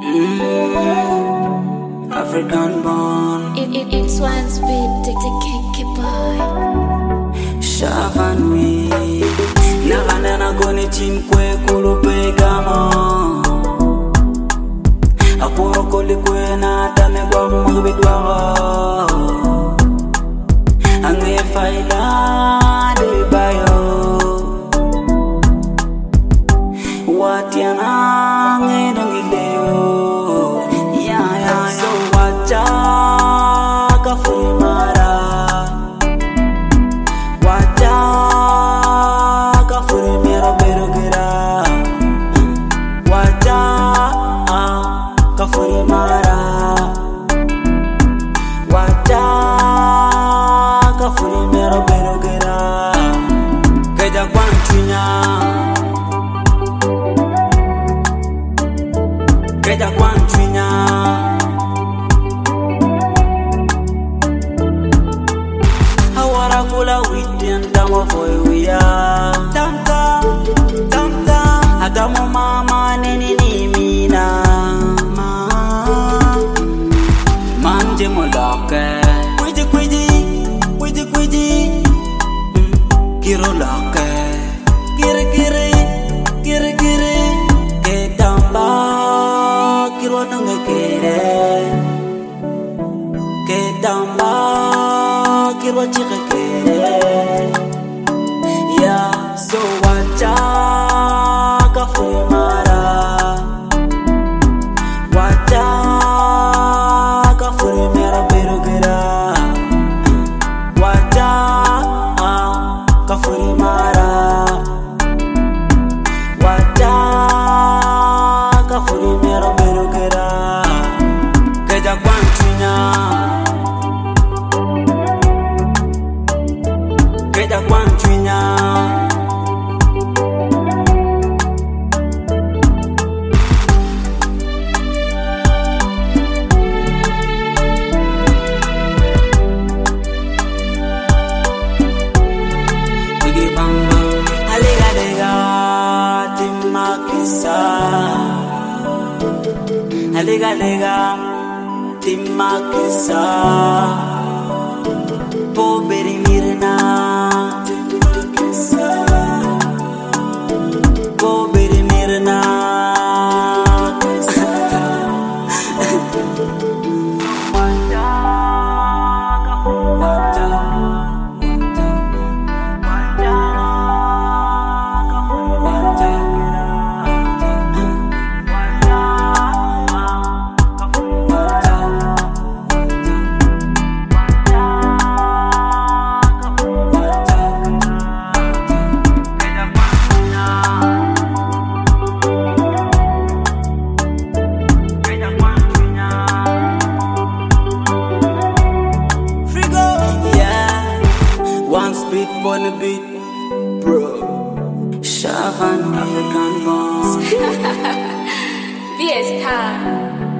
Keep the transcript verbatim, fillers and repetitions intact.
Mm, African born. It, it, it's one speed, take the cake, boy. Shavan we. Nagana na goni chimkwe kulupe gamo. Akuro koli kwe na tame kwa mwibidwa. Ange faila de bayo. Watiana nge dongileo. Yeah, yeah, yeah. So wacha kafumara. Wacha kafumera berogera. Wacha kafumara. Wacha kafumera berogera. Keja kwanchunya. Keja kwanchunya. Hawara kula witi antama foi uya. Tamta, tamta. Hatamu mama nini ni mina. Ma, manje molake. Kwiji kwiji, kwiji kwiji. Mm, Kiro lake. Kiri kiri, kiri kiri. Ketamba, kiro nange kere. Ketamba, kiro chike kere. Yeah, so wacha kafumara. Wacha kafumera berogera. Wacha kafumara. Wacha kafumera berogera. Keja kwanchunya. Keja kwanchunya. Bigi bang bang. Alega lega timakisa. Alega lega timakisa. Poberi mirna. Poberi mirna. One speed for the beat, bro. Shavan African born. Fiesta.